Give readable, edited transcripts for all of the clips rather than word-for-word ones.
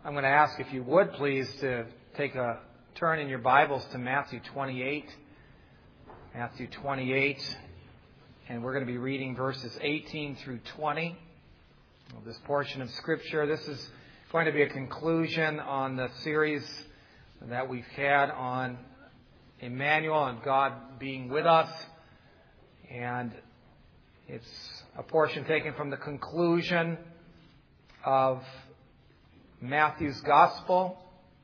I'm going to ask if you would please to take a turn in your Bibles to Matthew 28. Matthew 28. And we're going to be reading verses 18 through 20 of this portion of Scripture. This is going to be a conclusion on the series that we've had on Emmanuel and God being with us. And it's a portion taken from the conclusion of Matthew's Gospel.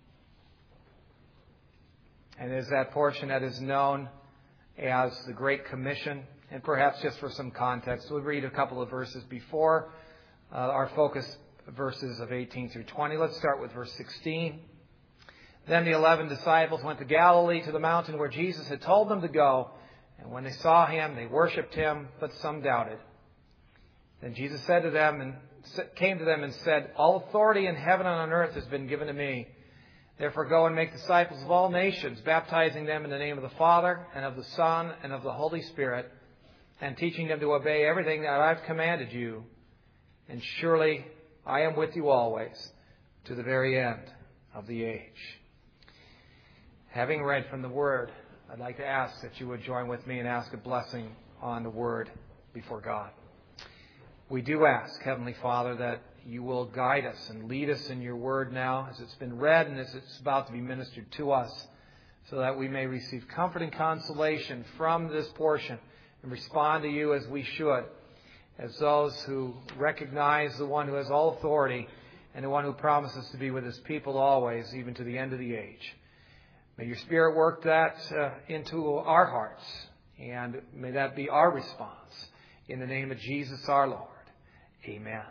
And it is that portion that is known as the Great Commission. And perhaps just for some context, we'll read a couple of verses before our focus verses of 18 through 20. Let's start with verse 16. Then the 11 disciples went to Galilee, to the mountain where Jesus had told them to go. And when they saw him, they worshipped him, but some doubted. Then Jesus came to them and said, "All authority in heaven and on earth has been given to me. Therefore go and make disciples of all nations, baptizing them in the name of the Father and of the Son and of the Holy Spirit, and teaching them to obey everything that I've commanded you. And surely I am with you always, to the very end of the age." Having read from the Word, I'd like to ask that you would join with me and ask a blessing on the Word before God. We do ask, Heavenly Father, that you will guide us and lead us in your Word now as it's been read and as it's about to be ministered to us, so that we may receive comfort and consolation from this portion and respond to you as we should, as those who recognize the one who has all authority and the one who promises to be with his people always, even to the end of the age. May your Spirit work that into our hearts, and may that be our response. In the name of Jesus our Lord. Amen.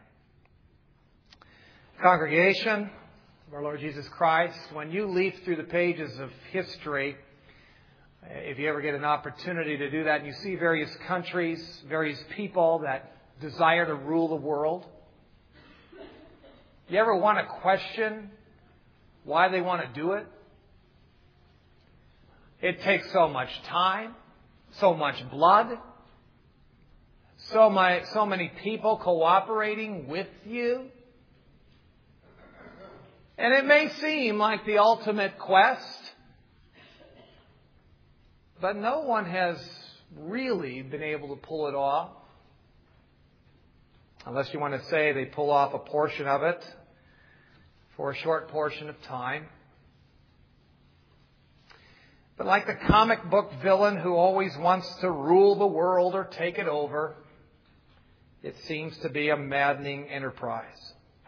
Congregation of our Lord Jesus Christ, when you leaf through the pages of history, if you ever get an opportunity to do that, and you see various countries, various people that desire to rule the world, you ever want to question why they want to do it? It takes so much time, so much blood, so many people cooperating with you. And it may seem like the ultimate quest, but no one has really been able to pull it off. Unless you want to say they pull off a portion of it for a short portion of time. But like the comic book villain who always wants to rule the world or take it over, it seems to be a maddening enterprise.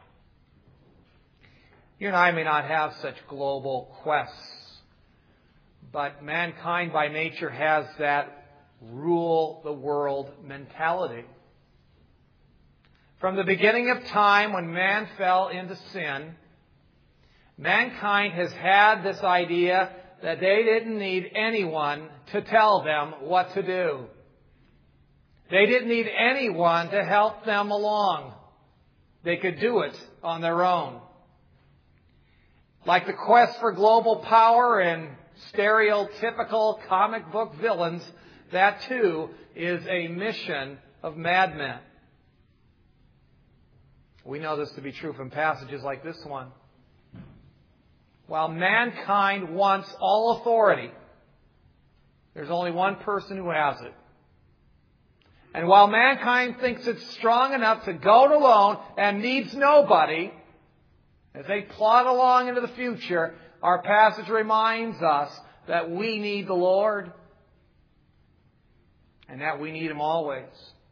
You and I may not have such global quests, but mankind by nature has that rule the world mentality. From the beginning of time, when man fell into sin, mankind has had this idea that they didn't need anyone to tell them what to do. They didn't need anyone to help them along. They could do it on their own. Like the quest for global power and stereotypical comic book villains, that too is a mission of madmen. We know this to be true from passages like this one. While mankind wants all authority, there's only one person who has it. And while mankind thinks it's strong enough to go it alone and needs nobody, as they plod along into the future, our passage reminds us that we need the Lord and that we need Him always.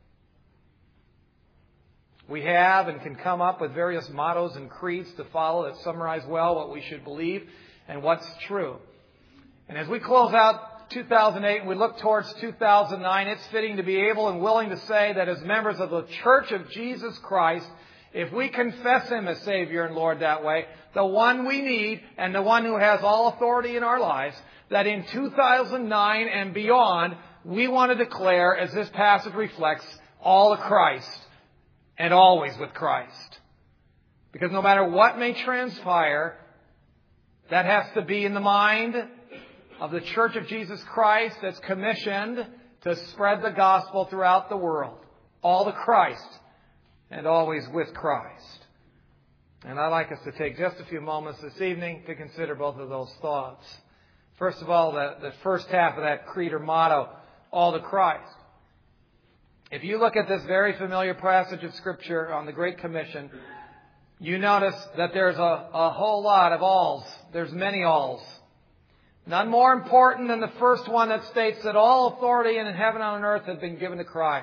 We have and can come up with various mottos and creeds to follow that summarize well what we should believe and what's true. And as we close out 2008 and we look towards 2009, it's fitting to be able and willing to say that as members of the Church of Jesus Christ, if we confess Him as Savior and Lord that way, the one we need and the one who has all authority in our lives, that in 2009 and beyond, we want to declare, as this passage reflects, all of Christ and always with Christ. Because no matter what may transpire, that has to be in the mind of the Church of Jesus Christ that's commissioned to spread the gospel throughout the world. All to Christ and always with Christ. And I'd like us to take just a few moments this evening to consider both of those thoughts. First of all, the first half of that creed or motto, all to Christ. If you look at this very familiar passage of Scripture on the Great Commission, you notice that there's a whole lot of alls. There's many alls. None more important than the first one that states that all authority in heaven and on earth has been given to Christ.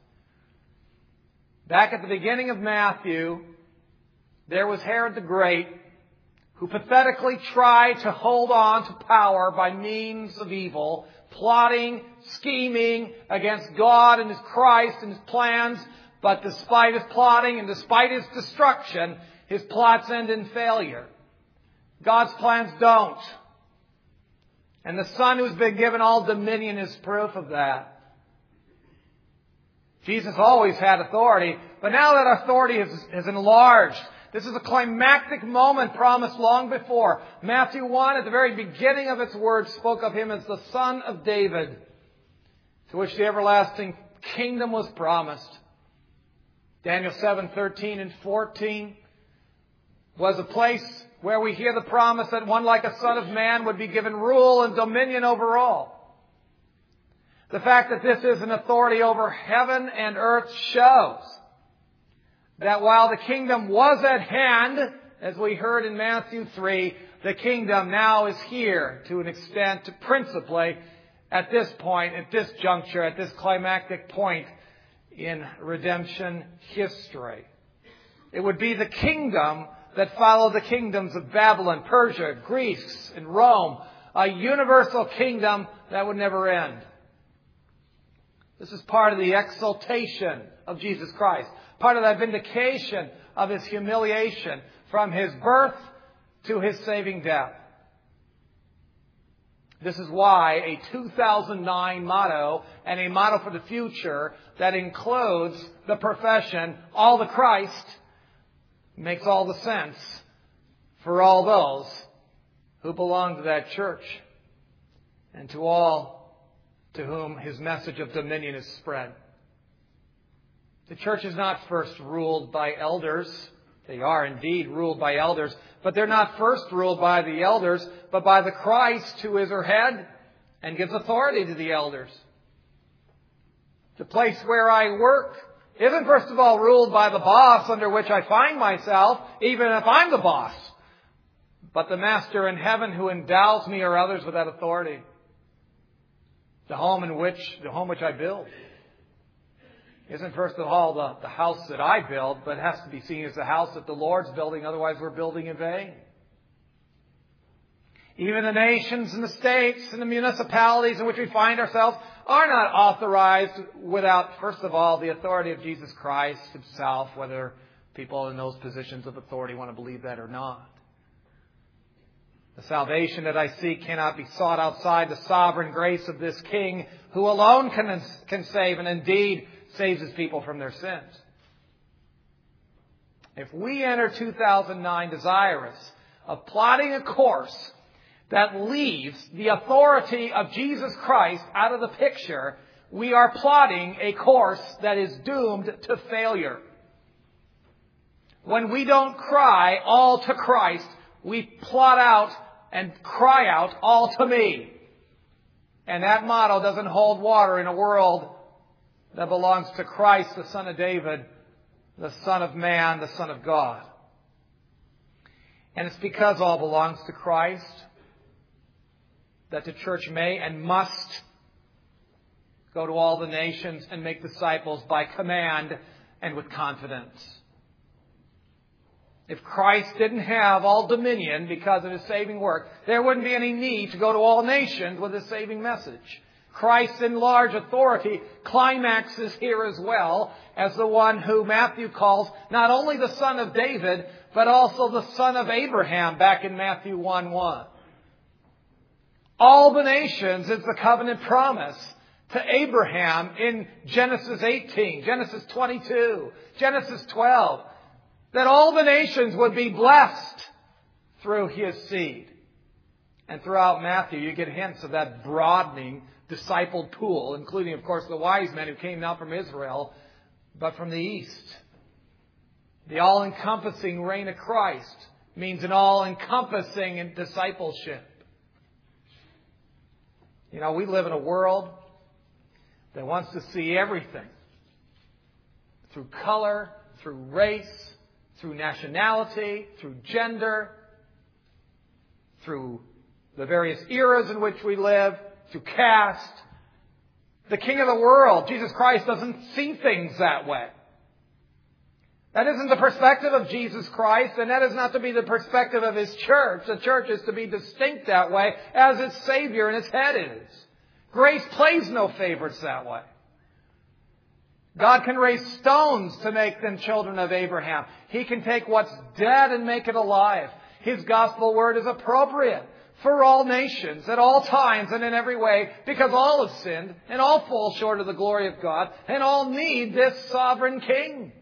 Back at the beginning of Matthew, there was Herod the Great, who pathetically tried to hold on to power by means of evil, plotting, scheming against God and His Christ and His plans. But despite his plotting and despite his destruction, his plots end in failure. God's plans don't. And the Son who's been given all dominion is proof of that. Jesus always had authority, but now that authority is enlarged. This is a climactic moment promised long before. Matthew 1, at the very beginning of its words, spoke of Him as the Son of David, to which the everlasting kingdom was promised. Daniel 7:13 and 14 was a place where we hear the promise that one like a Son of Man would be given rule and dominion over all. The fact that this is an authority over heaven and earth shows that while the kingdom was at hand, as we heard in Matthew 3, the kingdom now is here to an extent, principally at this point, at this juncture, at this climactic point in redemption history. It would be the kingdom that followed the kingdoms of Babylon, Persia, Greece, and Rome. A universal kingdom that would never end. This is part of the exaltation of Jesus Christ. Part of that vindication of His humiliation from His birth to His saving death. This is why a 2009 motto and a motto for the future that includes the profession, all to Christ, makes all the sense for all those who belong to that church and to all to whom His message of dominion is spread. The church is not first ruled by elders. They are indeed ruled by elders, but they're not first ruled by the elders, but by the Christ who is her head and gives authority to the elders. The place where I work isn't first of all ruled by the boss under which I find myself, even if I'm the boss, but the Master in heaven who endows me or others with that authority. The home which I build isn't first of all the house that I build, but it has to be seen as the house that the Lord's building. Otherwise, we're building in vain. Even the nations and the states and the municipalities in which we find ourselves are not authorized without, first of all, the authority of Jesus Christ Himself, whether people in those positions of authority want to believe that or not. The salvation that I seek cannot be sought outside the sovereign grace of this King, who alone can save, and indeed saves His people from their sins. If we enter 2009 desirous of plotting a course that leaves the authority of Jesus Christ out of the picture, we are plotting a course that is doomed to failure. When we don't cry all to Christ, we plot out and cry out all to me. And that motto doesn't hold water in a world that belongs to Christ, the Son of David, the Son of Man, the Son of God. And it's because all belongs to Christ that the church may and must go to all the nations and make disciples by command and with confidence. If Christ didn't have all dominion because of His saving work, there wouldn't be any need to go to all nations with His saving message. Christ's enlarged authority climaxes here as well as the one who Matthew calls not only the Son of David, but also the Son of Abraham back in Matthew 1:1. All the nations is the covenant promise to Abraham in Genesis 18, Genesis 22, Genesis 12, that all the nations would be blessed through his seed. And throughout Matthew, you get hints of that broadening discipled pool, including, of course, the wise men who came not from Israel, but from the east. The all-encompassing reign of Christ means an all-encompassing discipleship. You know, we live in a world that wants to see everything through color, through race, through nationality, through gender, through the various eras in which we live, through caste. The King of the world, Jesus Christ, doesn't see things that way. That isn't the perspective of Jesus Christ, and that is not to be the perspective of His church. The church is to be distinct that way as its Savior and its head is. Grace plays no favorites that way. God can raise stones to make them children of Abraham. He can take what's dead and make it alive. His gospel word is appropriate for all nations, at all times and in every way, because all have sinned and all fall short of the glory of God and all need this sovereign King.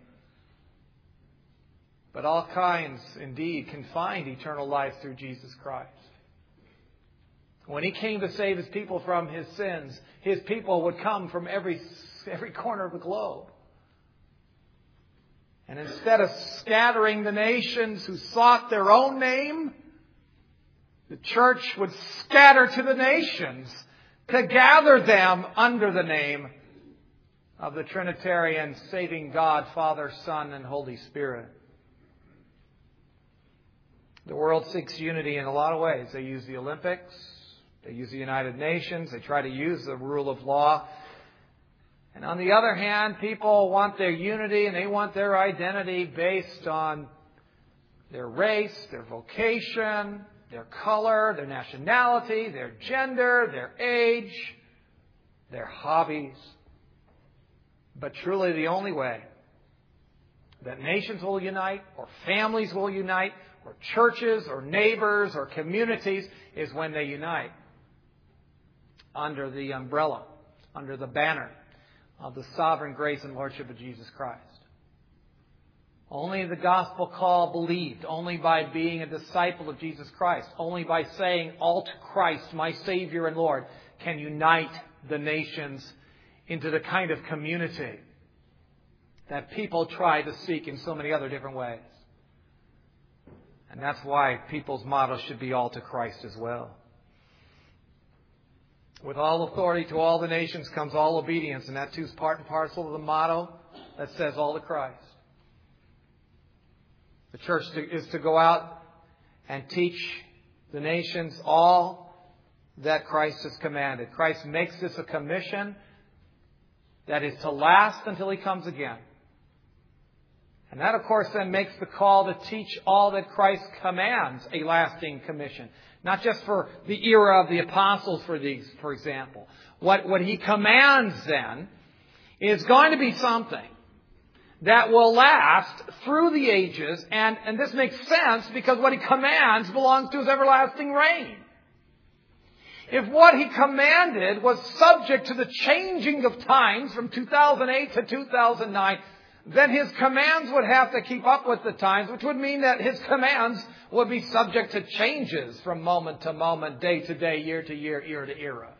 But all kinds, indeed, can find eternal life through Jesus Christ. When He came to save His people from His sins, His people would come from every corner of the globe. And instead of scattering the nations who sought their own name, the church would scatter to the nations to gather them under the name of the Trinitarian saving God, Father, Son, and Holy Spirit. The world seeks unity in a lot of ways. They use the Olympics. They use the United Nations. They try to use the rule of law. And on the other hand, people want their unity and they want their identity based on their race, their vocation, their color, their nationality, their gender, their age, their hobbies. But truly the only way that nations will unite, or families will unite, or churches, or neighbors, or communities, is when they unite under the umbrella, under the banner of the sovereign grace and lordship of Jesus Christ. Only the gospel call believed, only by being a disciple of Jesus Christ, only by saying all to Christ, my Savior and Lord, can unite the nations into the kind of community that people try to seek in so many other different ways. And that's why people's motto should be all to Christ as well. With all authority to all the nations comes all obedience, and that too is part and parcel of the motto that says all to Christ. The church is to go out and teach the nations all that Christ has commanded. Christ makes this a commission that is to last until He comes again. And that, of course, then makes the call to teach all that Christ commands a lasting commission. Not just for the era of the apostles, for example. What He commands then is going to be something that will last through the ages. And this makes sense because what He commands belongs to His everlasting reign. If what He commanded was subject to the changing of times from 2008 to 2009, then His commands would have to keep up with the times, which would mean that His commands would be subject to changes from moment to moment, day to day, year to year, era to era.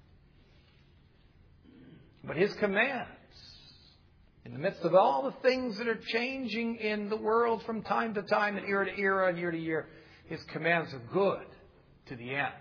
But His commands, in the midst of all the things that are changing in the world from time to time and era to era and year to year, His commands are good to the end.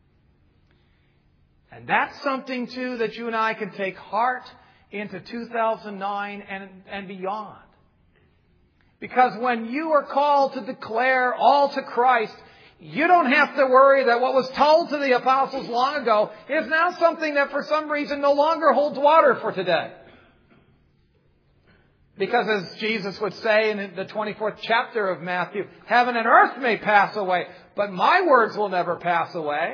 And that's something, too, that you and I can take heart into 2009 and beyond. Because when you are called to declare all to Christ, you don't have to worry that what was told to the apostles long ago is now something that for some reason no longer holds water for today. Because as Jesus would say in the 24th chapter of Matthew, heaven and earth may pass away, but my words will never pass away.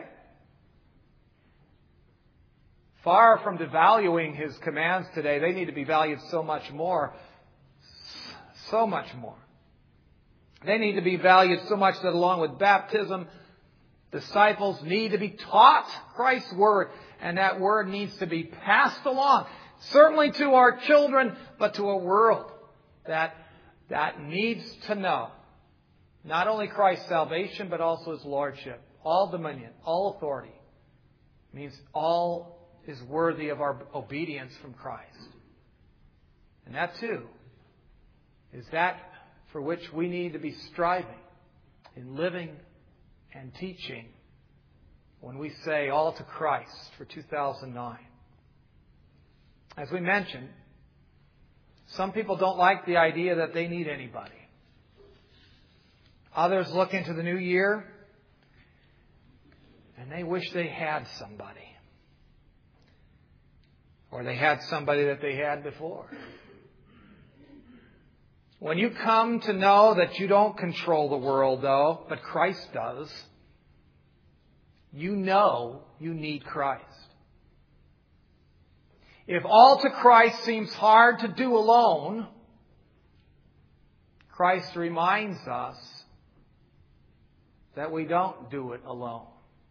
Far from devaluing His commands today, they need to be valued so much more. So much more. They need to be valued so much that along with baptism, disciples need to be taught Christ's Word. And that Word needs to be passed along. Certainly to our children, but to a world that needs to know not only Christ's salvation, but also His Lordship. All dominion, all authority. Means all is worthy of our obedience from Christ. And that too is that for which we need to be striving in living and teaching when we say all to Christ for 2009. As we mentioned, some people don't like the idea that they need anybody. Others look into the new year and they wish they had somebody. Or they had somebody that they had before. When you come to know that you don't control the world, though, but Christ does, you know you need Christ. If all to Christ seems hard to do alone, Christ reminds us that we don't do it alone.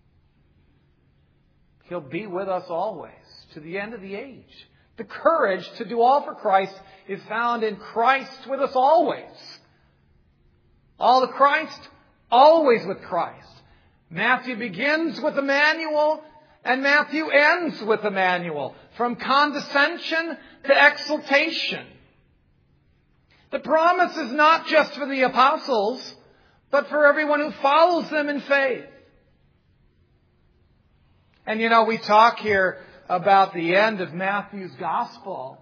He'll be with us always, to the end of the age. The courage to do all for Christ is found in Christ with us always. All to Christ, always with Christ. Matthew begins with Emmanuel, and Matthew ends with Emmanuel. From condescension to exaltation. The promise is not just for the apostles, but for everyone who follows them in faith. And we talk here about the end of Matthew's gospel.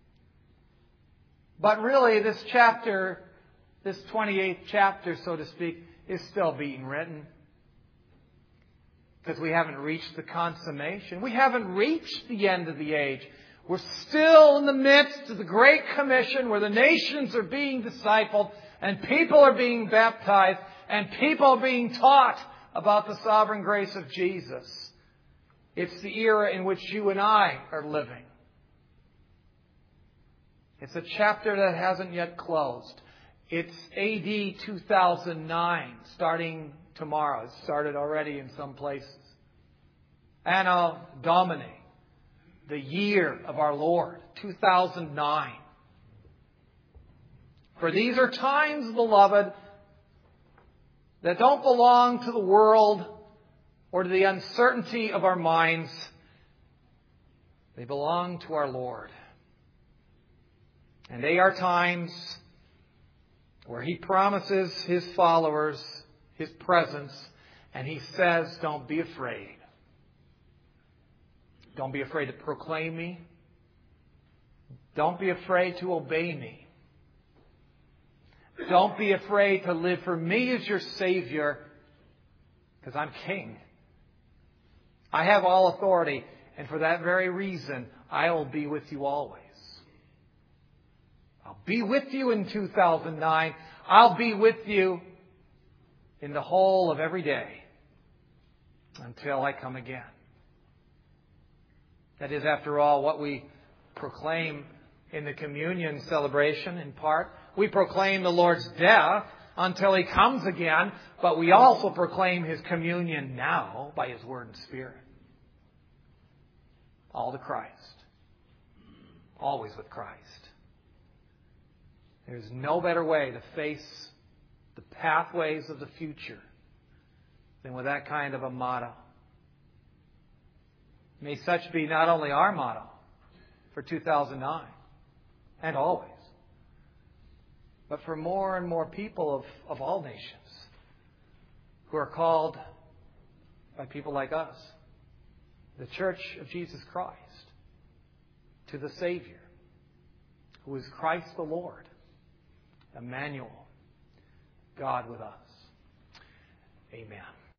But really, this chapter, this 28th chapter, so to speak, is still being written. Because we haven't reached the consummation. We haven't reached the end of the age. We're still in the midst of the Great Commission where the nations are being discipled and people are being baptized and people are being taught about the sovereign grace of Jesus. It's the era in which you and I are living. It's a chapter that hasn't yet closed. It's AD 2009, starting tomorrow. It started already in some places. Anno Domini, the year of our Lord, 2009. For these are times, beloved, that don't belong to the world or to the uncertainty of our minds. They belong to our Lord. And they are times where He promises His followers His presence, and He says, don't be afraid. Don't be afraid to proclaim Me. Don't be afraid to obey Me. Don't be afraid to live for Me as your Savior, because I'm King. I have all authority, and for that very reason, I will be with you always. I'll be with you in 2009. I'll be with you in the whole of every day until I come again. That is, after all, what we proclaim in the communion celebration in part. We proclaim the Lord's death until He comes again, but we also proclaim His communion now by His Word and Spirit. All to Christ. Always with Christ. There's no better way to face the pathways of the future than with that kind of a motto. May such be not only our motto for 2009 and always, but for more and more people of all nations who are called by people like us, the Church of Jesus Christ, to the Savior, who is Christ the Lord, Emmanuel, God with us. Amen.